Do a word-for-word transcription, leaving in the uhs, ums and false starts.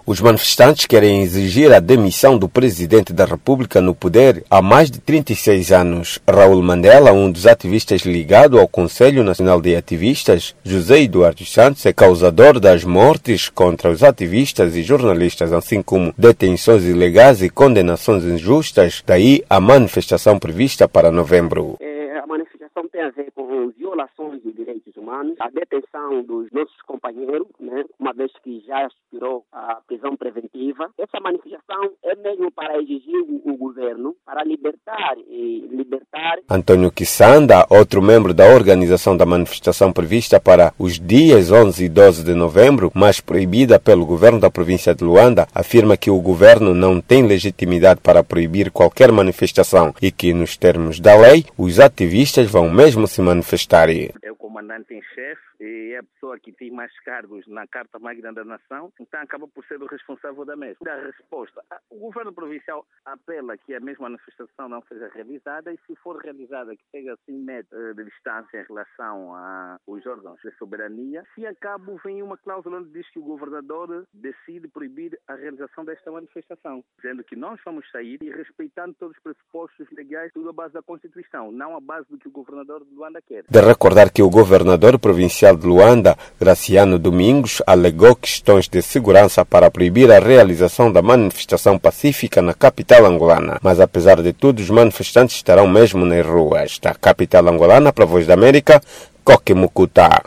Os manifestantes querem exigir a demissão do presidente da República no poder há mais de trinta e seis anos. Raul Mandela, um dos ativistas ligado ao Conselho Nacional de Ativistas, José Eduardo Santos, é causador das mortes contra os ativistas e jornalistas, assim como detenções ilegais e condenações injustas. Daí a manifestação prevista para novembro. É, a manifestação tem a ver com violações de direitos humanos, a detenção dos nossos companheiros, né, uma vez que já expirou a prisão preventiva. Essa manifestação é mesmo para exigir o, o governo para libertar e libertar. Antônio Kisanda, outro membro da organização da manifestação prevista para os dias onze e doze de novembro, mas proibida pelo governo da província de Luanda, afirma que o governo não tem legitimidade para proibir qualquer manifestação e que, nos termos da lei, os ativistas vão mesmo se manifestar. É o comandante em chefe e é a pessoa que tem mais cargos na Carta Magna da Nação, então acaba por ser o responsável da mesma. Da resposta, o governo provincial apela que a mesma manifestação não seja realizada e, se for realizada, que seja assim metros de distância em relação aos órgãos de soberania. Se a cabo vem uma cláusula onde diz que o governador decide proibir a realização desta manifestação, dizendo que nós vamos sair e respeitando todos os pressupostos legais, tudo à base da Constituição, não à base do que o governador de Luanda quer. De recordar que o governador provincial de Luanda, Graciano Domingos, alegou questões de segurança para proibir a realização da manifestação pacífica na capital angolana. Mas, apesar de tudo, os manifestantes estarão mesmo nas ruas da capital angolana. Para a Voz da América, Coque Mucuta.